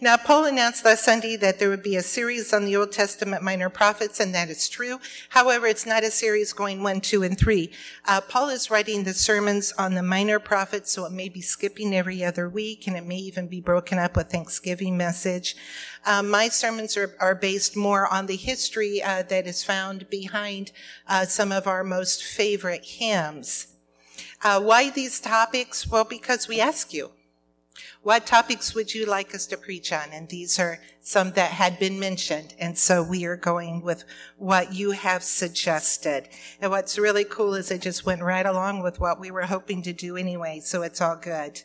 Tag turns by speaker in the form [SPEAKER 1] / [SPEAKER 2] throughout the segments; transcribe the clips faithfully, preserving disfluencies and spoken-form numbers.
[SPEAKER 1] Now, Paul announced last Sunday that there would be a series on the Old Testament minor prophets, and that is true. However, it's not a series going one, two, and three. Uh, Paul is writing the sermons on the minor prophets, so it may be skipping every other week, and it may even be broken up with Thanksgiving message. Uh, my sermons are, are based more on the history uh, that is found behind uh, some of our most favorite hymns. Uh, why these topics? Well, because we ask you. What topics would you like us to preach on? And these are some that had been mentioned. And so we are going with what you have suggested. And what's really cool is it just went right along with what we were hoping to do anyway. So it's all good.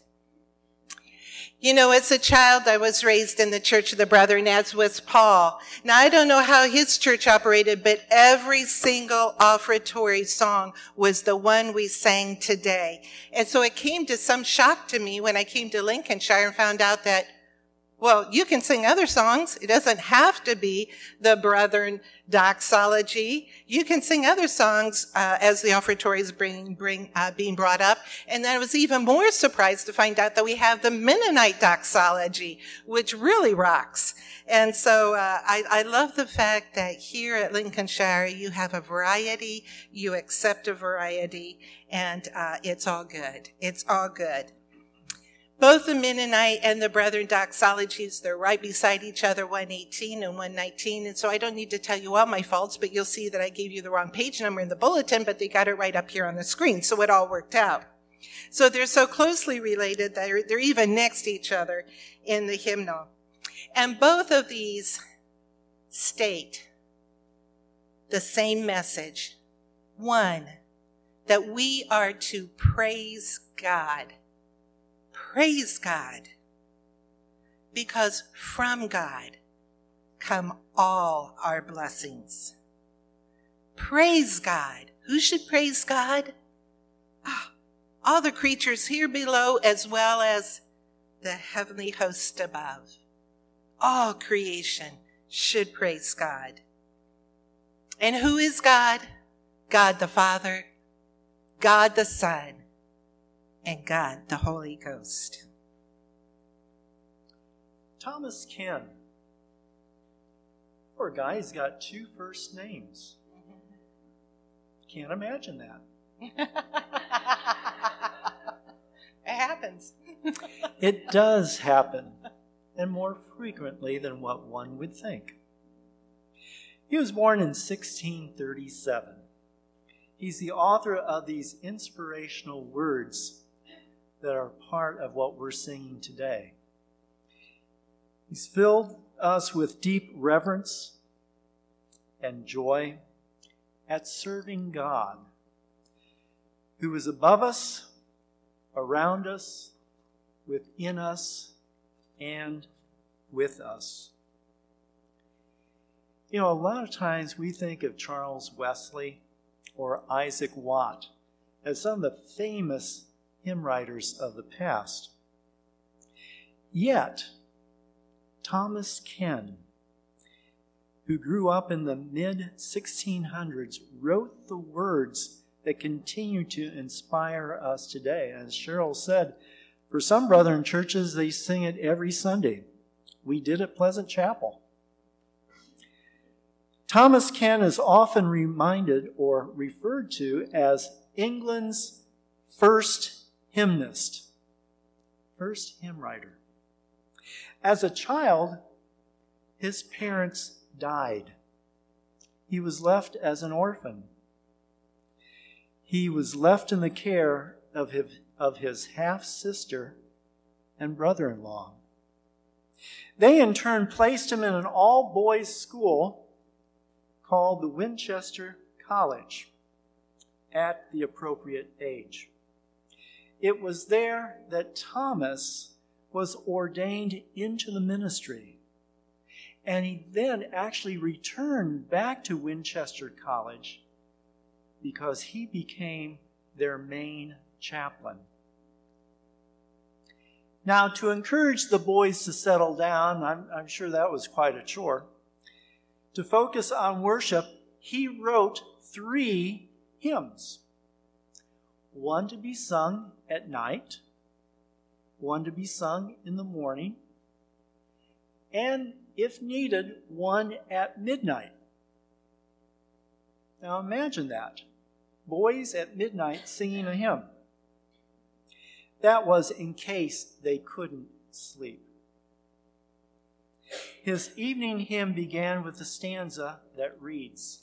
[SPEAKER 1] You know, as a child, I was raised in the Church of the Brethren, as was Paul. Now, I don't know how his church operated, but every single offertory song was the one we sang today. And so it came to some shock to me when I came to Lincolnshire and found out that, well, you can sing other songs. It doesn't have to be the Brethren doxology. You can sing other songs uh, as the offertories bring, bring, uh, being brought up. And then I was even more surprised to find out that we have the Mennonite doxology, which really rocks. And so uh, I, I love the fact that here at Lincolnshire you have a variety, you accept a variety, and uh, it's all good. It's all good. Both the Mennonite and the Brethren doxologies, they're right beside each other, one eighteen and one nineteen. And so I don't need to tell you all my faults, but you'll see that I gave you the wrong page number in the bulletin, but they got it right up here on the screen. So it all worked out. So they're so closely related that they're, they're even next to each other in the hymnal. And both of these state the same message. One, that we are to praise God. Praise God, because from God come all our blessings. Praise God. Who should praise God? Oh, all the creatures here below as well as the heavenly host above. All creation should praise God. And who is God? God the Father, God the Son, and God, the Holy Ghost.
[SPEAKER 2] Thomas Ken. Poor guy, he's got two first names. Can't imagine that.
[SPEAKER 1] It happens.
[SPEAKER 2] It does happen, and more frequently than what one would think. He was born in sixteen thirty-seven. He's the author of these inspirational words that are part of what we're singing today. He's filled us with deep reverence and joy at serving God, who is above us, around us, within us, and with us. You know, a lot of times we think of Charles Wesley or Isaac Watt as some of the famous hymn writers of the past. Yet, Thomas Ken, who grew up in the mid sixteen hundreds, wrote the words that continue to inspire us today. As Cheryl said, for some Brethren churches, they sing it every Sunday. We did at Pleasant Chapel. Thomas Ken is often reminded or referred to as England's first hymnist, first hymn writer. As a child, his parents died. He was left as an orphan. He was left in the care of his, of his half-sister and brother-in-law. They in turn placed him in an all-boys school called the Winchester College at the appropriate age. It was there that Thomas was ordained into the ministry, and he then actually returned back to Winchester College because he became their main chaplain. Now, to encourage the boys to settle down, I'm, I'm sure that was quite a chore, to focus on worship, he wrote three hymns. One to be sung at night, one to be sung in the morning, and, if needed, one at midnight. Now imagine that. Boys at midnight singing a hymn. That was in case they couldn't sleep. His evening hymn began with a stanza that reads,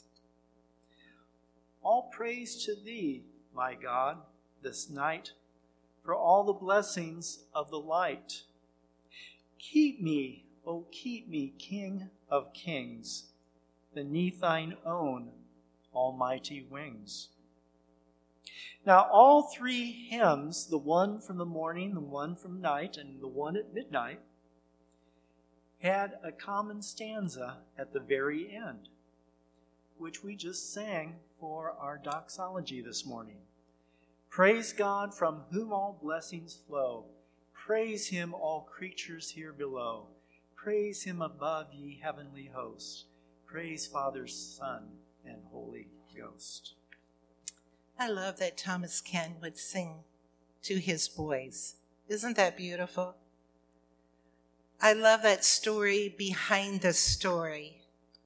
[SPEAKER 2] "All praise to thee, my God, this night, for all the blessings of the light. Keep me, O keep me, King of kings, beneath thine own almighty wings." Now, all three hymns, the one from the morning, the one from night, and the one at midnight, had a common stanza at the very end, which we just sang for our doxology this morning. Praise God, from whom all blessings flow. Praise him, all creatures here below. Praise him above, ye heavenly hosts. Praise Father, Son, and Holy Ghost.
[SPEAKER 1] I love that Thomas Ken would sing to his boys. Isn't that beautiful? I love that story behind the story.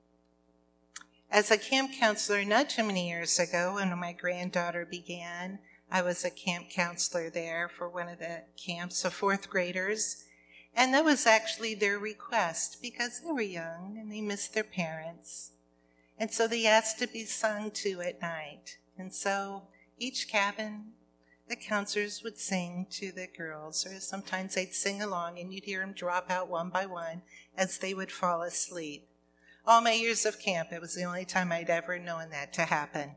[SPEAKER 1] As a camp counselor not too many years ago, when my granddaughter began, I was a camp counselor there for one of the camps of fourth graders. And that was actually their request because they were young and they missed their parents. And so they asked to be sung to at night. And so each cabin, the counselors would sing to the girls, or sometimes they'd sing along and you'd hear them drop out one by one as they would fall asleep. All my years of camp, it was the only time I'd ever known that to happen.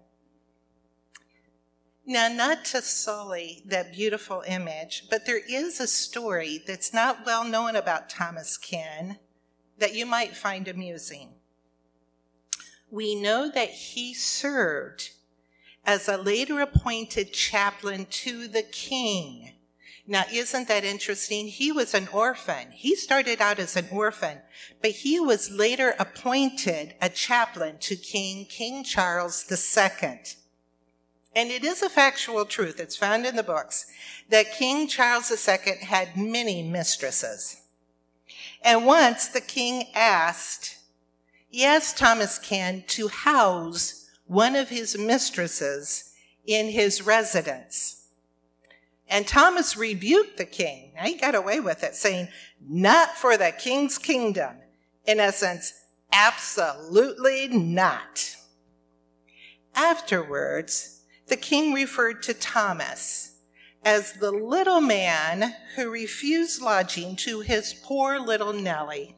[SPEAKER 1] Now, not to sully that beautiful image, but there is a story that's not well known about Thomas Ken that you might find amusing. We know that he served as a later appointed chaplain to the king. Now, isn't that interesting? He was an orphan. He started out as an orphan, but he was later appointed a chaplain to King, King Charles the Second. And it is a factual truth, it's found in the books, that King Charles the Second had many mistresses. And once the king asked, he asked Thomas Ken to house one of his mistresses in his residence. And Thomas rebuked the king. Now, he got away with it, saying, "Not for the king's kingdom." In essence, absolutely not. Afterwards, the king referred to Thomas as the little man who refused lodging to his poor little Nellie.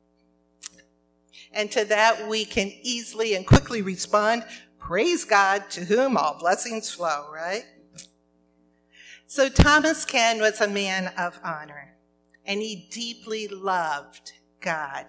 [SPEAKER 1] And to that we can easily and quickly respond, praise God, to whom all blessings flow, right? So Thomas Ken was a man of honor, and he deeply loved God.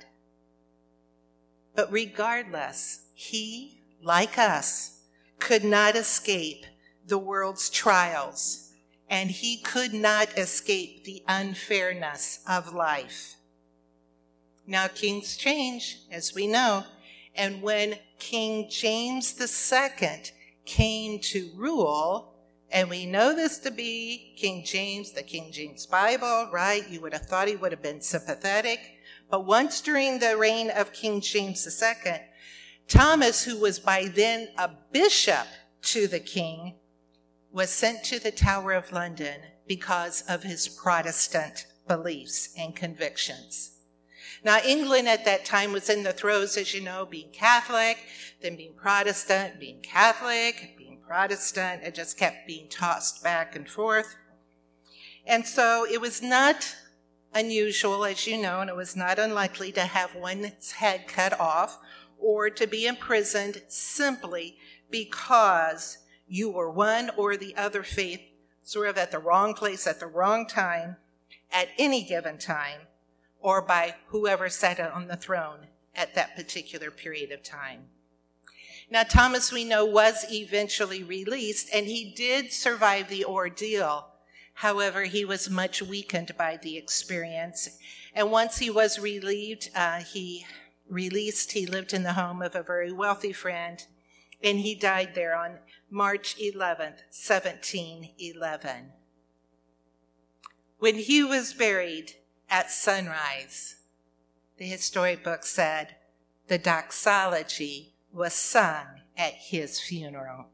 [SPEAKER 1] But regardless, he, like us, could not escape the world's trials, and he could not escape the unfairness of life. Now, kings change, as we know, and when King James the Second came to rule, and we know this to be King James, the King James Bible, right? You would have thought he would have been sympathetic. But once during the reign of King James the Second, Thomas, who was by then a bishop to the king, was sent to the Tower of London because of his Protestant beliefs and convictions. Now, England at that time was in the throes, as you know, being Catholic, then being Protestant, being Catholic, being Protestant. It just kept being tossed back and forth. And so it was not unusual, as you know, and it was not unlikely to have one's head cut off or to be imprisoned simply because you were one or the other faith, sort of at the wrong place at the wrong time, at any given time, or by whoever sat on the throne at that particular period of time. Now, Thomas, we know, was eventually released, and he did survive the ordeal. However, he was much weakened by the experience. And once he was relieved, uh, he released, he lived in the home of a very wealthy friend, and he died there on March eleventh, seventeen eleven. When he was buried at sunrise, the historic book said, the doxology was sung at his funeral.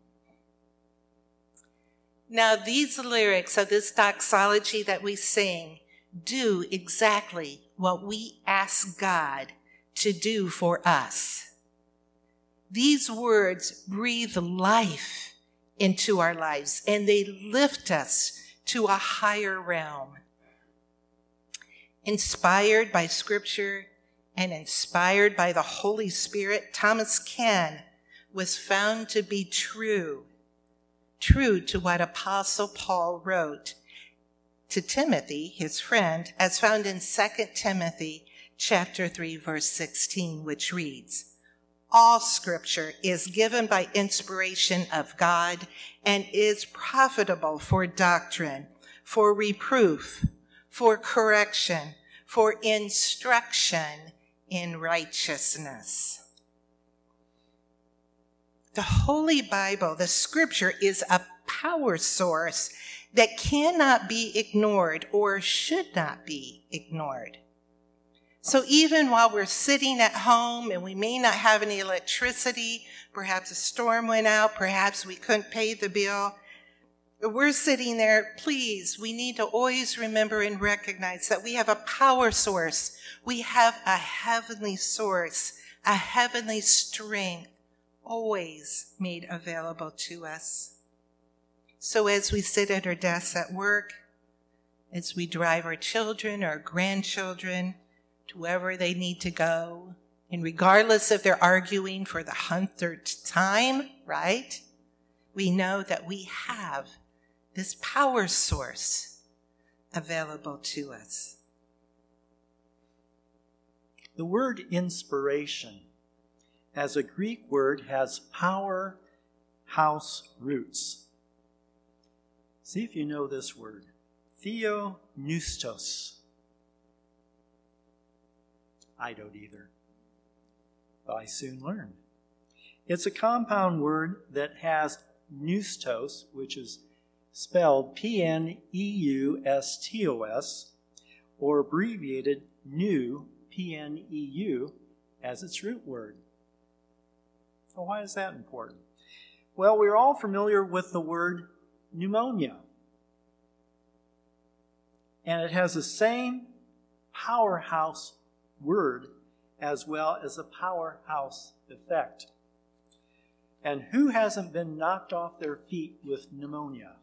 [SPEAKER 1] Now, these lyrics of this doxology that we sing do exactly what we ask God to do for us. These words breathe life into our lives, and they lift us to a higher realm. Inspired by Scripture and inspired by the Holy Spirit, Thomas Ken was found to be true, true to what Apostle Paul wrote to Timothy, his friend, as found in Second Timothy chapter three, verse sixteen, which reads, all Scripture is given by inspiration of God and is profitable for doctrine, for reproof, for correction, for instruction in righteousness. The Holy Bible, the Scripture, is a power source that cannot be ignored or should not be ignored. So even while we're sitting at home and we may not have any electricity, perhaps a storm went out, perhaps we couldn't pay the bill, we're sitting there, please, we need to always remember and recognize that we have a power source. We have a heavenly source, a heavenly strength always made available to us. So as we sit at our desks at work, as we drive our children or grandchildren to wherever they need to go, and regardless if they're arguing for the hundredth time, right? We know that we have this power source available to us.
[SPEAKER 2] The word inspiration, as a Greek word, has powerhouse roots. See if you know this word. Theopneustos. I don't either, but I soon learned. It's a compound word that has pneustos, which is spelled P N E U S T O S, or abbreviated pneu, P N E U, as its root word. So why is that important? Well, we're all familiar with the word pneumonia. And it has the same powerhouse word as well as a powerhouse effect. And who hasn't been knocked off their feet with pneumonia?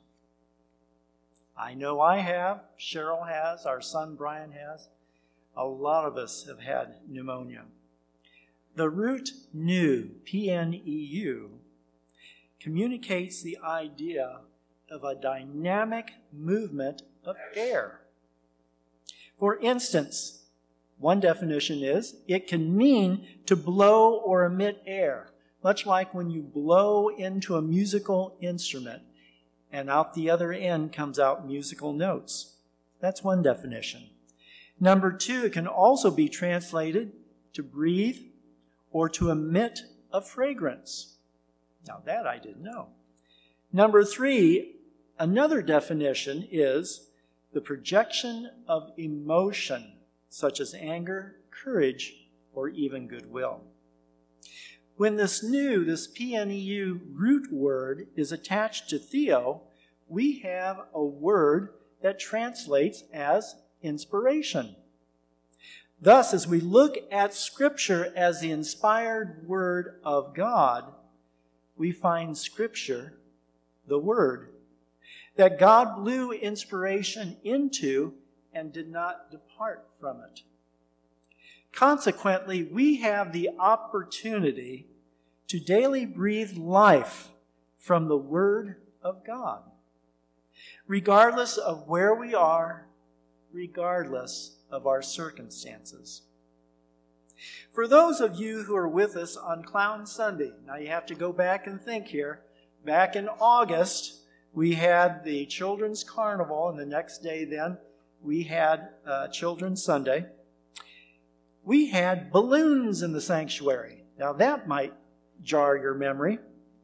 [SPEAKER 2] I know I have, Cheryl has, our son Brian has. A lot of us have had pneumonia. The root pneu, P N E U, communicates the idea of a dynamic movement of air. For instance, one definition is, it can mean to blow or emit air, much like when you blow into a musical instrument and out the other end comes out musical notes. That's one definition. Number two, it can also be translated to breathe or to emit a fragrance. Now that I didn't know. Number three, another definition is the projection of emotion, such as anger, courage, or even goodwill. When this new, this P N E U root word is attached to theo, we have a word that translates as inspiration. Thus, as we look at Scripture as the inspired word of God, we find Scripture, the Word, that God blew inspiration into and did not depart from it. Consequently, we have the opportunity to daily breathe life from the Word of God, regardless of where we are, regardless of our circumstances. For those of you who are with us on Clown Sunday, now you have to go back and think here. Back in August, we had the Children's Carnival, and the next day then, we had uh, Children's Sunday. We had balloons in the sanctuary. Now that might jar your memory.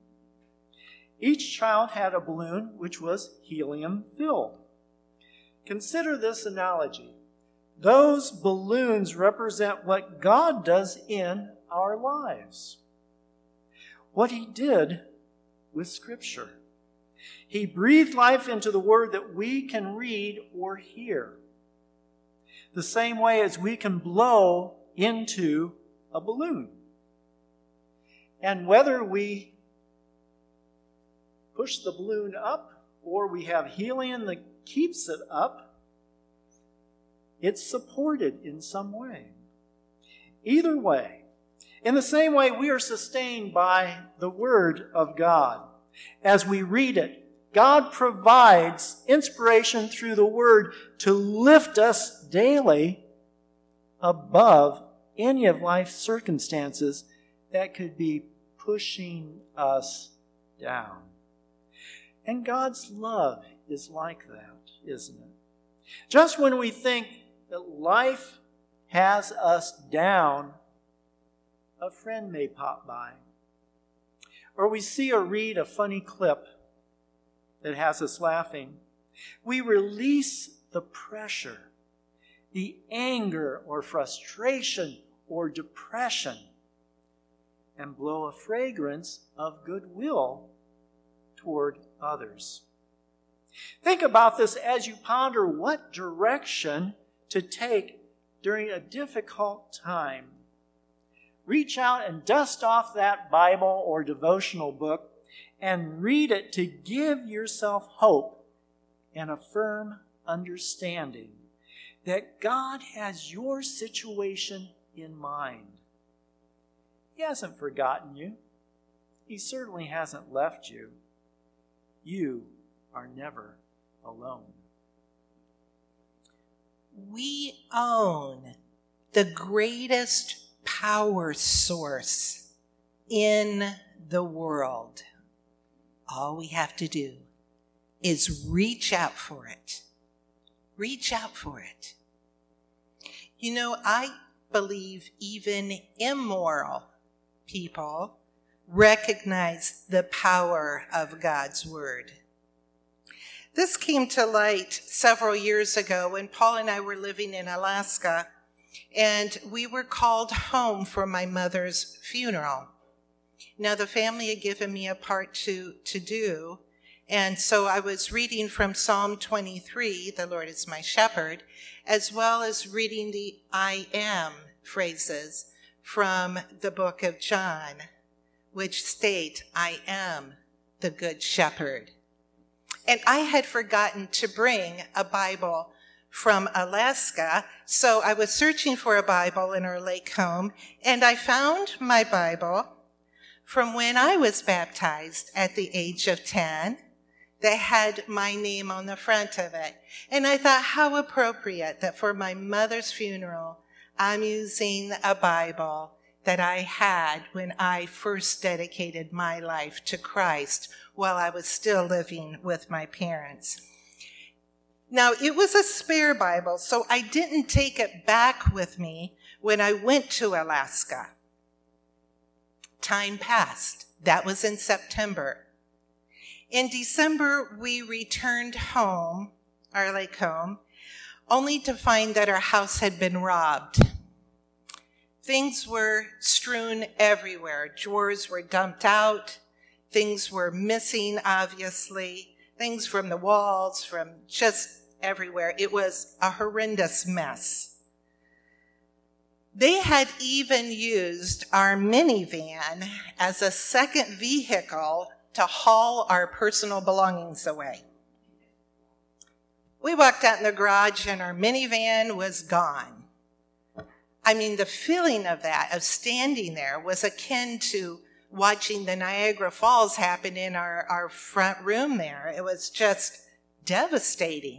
[SPEAKER 2] Each child had a balloon which was helium-filled. Consider this analogy. Those balloons represent what God does in our lives. What he did with Scripture. He breathed life into the Word that we can read or hear. The same way as we can blow into a balloon. And whether we push the balloon up or we have helium that keeps it up, it's supported in some way. Either way, in the same way, we are sustained by the Word of God. As we read it, God provides inspiration through the Word to lift us daily above any of life's circumstances that could be pushing us down. And God's love is like that, isn't it? Just when we think that life has us down, a friend may pop by. Or we see or read a funny clip that has us laughing. We release the pressure, the anger or frustration or depression, and blow a fragrance of goodwill toward others. Think about this as you ponder what direction to take during a difficult time. Reach out and dust off that Bible or devotional book and read it to give yourself hope and a firm understanding that God has your situation in mind. He hasn't forgotten you. He certainly hasn't left you. You are never alone.
[SPEAKER 1] We own the greatest power source in the world. All we have to do is reach out for it. Reach out for it. You know, I believe even immoral people recognize the power of God's word. This came to light several years ago when Paul and I were living in Alaska, and we were called home for my mother's funeral. Now, the family had given me a part to, to do, and so I was reading from Psalm twenty-three, the Lord is my shepherd, as well as reading the I am phrases from the book of John, which state, I am the good shepherd. And I had forgotten to bring a Bible from Alaska, so I was searching for a Bible in our lake home, and I found my Bible from when I was baptized at the age of ten that had my name on the front of it. And I thought, how appropriate that for my mother's funeral, I'm using a Bible that I had when I first dedicated my life to Christ while I was still living with my parents. Now, it was a spare Bible, so I didn't take it back with me when I went to Alaska. Time passed. That was in September. In December, we returned home, our lake home, only to find that our house had been robbed. Things were strewn everywhere. Drawers were dumped out. Things were missing, obviously. Things from the walls, from just everywhere. It was a horrendous mess. They had even used our minivan as a second vehicle to haul our personal belongings away. We walked out in the garage and our minivan was gone. I mean, the feeling of that, of standing there, was akin to watching the Niagara Falls happen in our, our front room there. It was just devastating.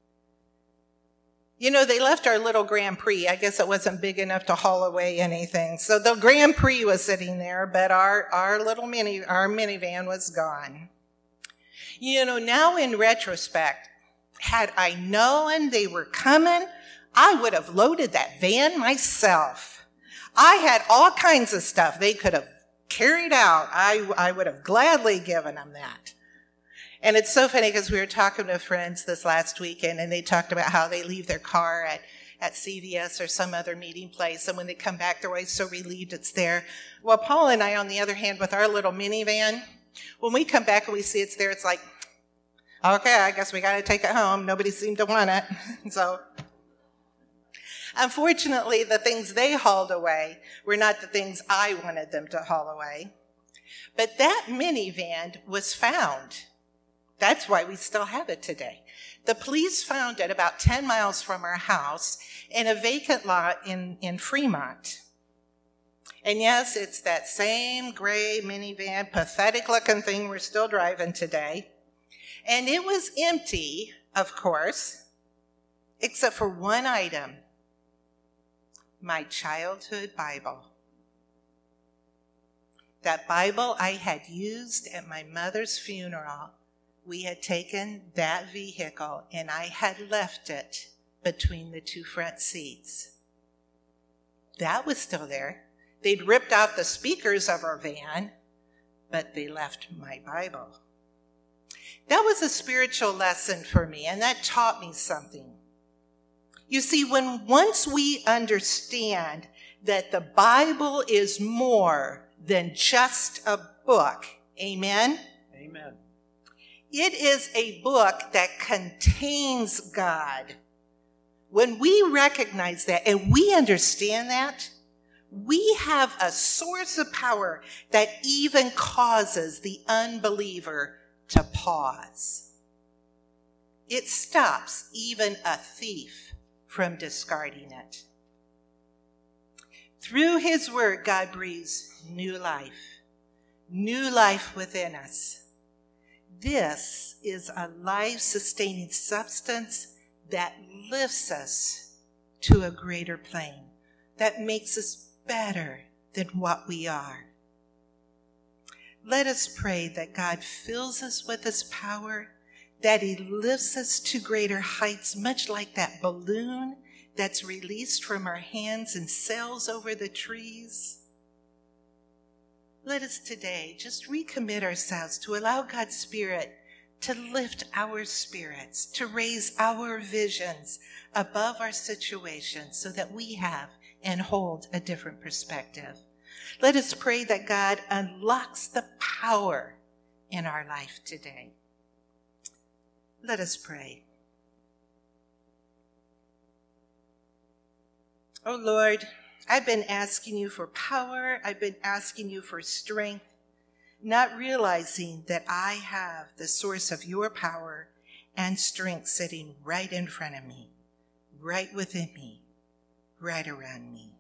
[SPEAKER 1] You know, they left our little Grand Prix. I guess it wasn't big enough to haul away anything. So the Grand Prix was sitting there, but our, our little mini, our minivan was gone. You know, now in retrospect, had I known they were coming, I would have loaded that van myself. I had all kinds of stuff they could have carried out. I, I would have gladly given them that. And it's so funny because we were talking to friends this last weekend, and they talked about how they leave their car at, at C V S or some other meeting place, and when they come back, they're always so relieved it's there. Well, Paul and I, on the other hand, with our little minivan, when we come back and we see it's there, it's like, okay, I guess we got to take it home. Nobody seemed to want it. So, unfortunately, the things they hauled away were not the things I wanted them to haul away. But that minivan was found. That's why we still have it today. The police found it about ten miles from our house in a vacant lot in, in Fremont. And yes, it's that same gray minivan, pathetic-looking thing we're still driving today. And it was empty, of course, except for one item, my childhood Bible. That Bible I had used at my mother's funeral. We had taken that vehicle and I had left it between the two front seats. That was still there. They'd ripped out the speakers of our van, but they left my Bible. That was a spiritual lesson for me, and that taught me something. You see, when once we understand that the Bible is more than just a book, amen?
[SPEAKER 2] Amen.
[SPEAKER 1] It is a book that contains God. When we recognize that and we understand that, we have a source of power that even causes the unbeliever to pause. It stops even a thief from discarding it. Through his word, God breathes new life, new life within us. This is a life-sustaining substance that lifts us to a greater plane, that makes us better than what we are. Let us pray that God fills us with his power, that he lifts us to greater heights, much like that balloon that's released from our hands and sails over the trees. Let us today just recommit ourselves to allow God's Spirit to lift our spirits, to raise our visions above our situations so that we have and hold a different perspective. Let us pray that God unlocks the power in our life today. Let us pray. Oh Lord, I've been asking you for power. I've been asking you for strength, not realizing that I have the source of your power and strength sitting right in front of me, right within me, right around me.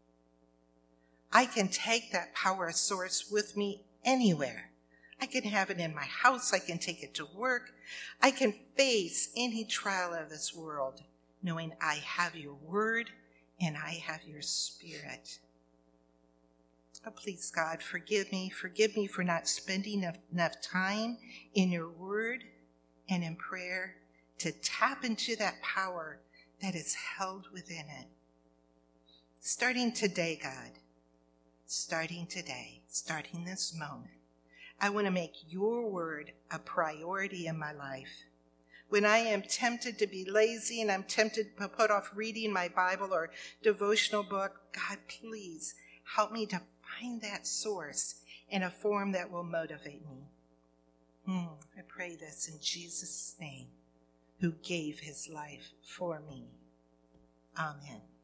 [SPEAKER 1] I can take that power source with me anywhere. I can have it in my house. I can take it to work. I can face any trial of this world knowing I have your word and I have your Spirit. Oh, please, God, forgive me. Forgive me for not spending enough, enough time in your word and in prayer to tap into that power that is held within it. Starting today, God, starting today, starting this moment, I want to make your word a priority in my life. When I am tempted to be lazy and I'm tempted to put off reading my Bible or devotional book, God, please help me to find that source in a form that will motivate me. Hmm, I pray this in Jesus' name, who gave his life for me. Amen.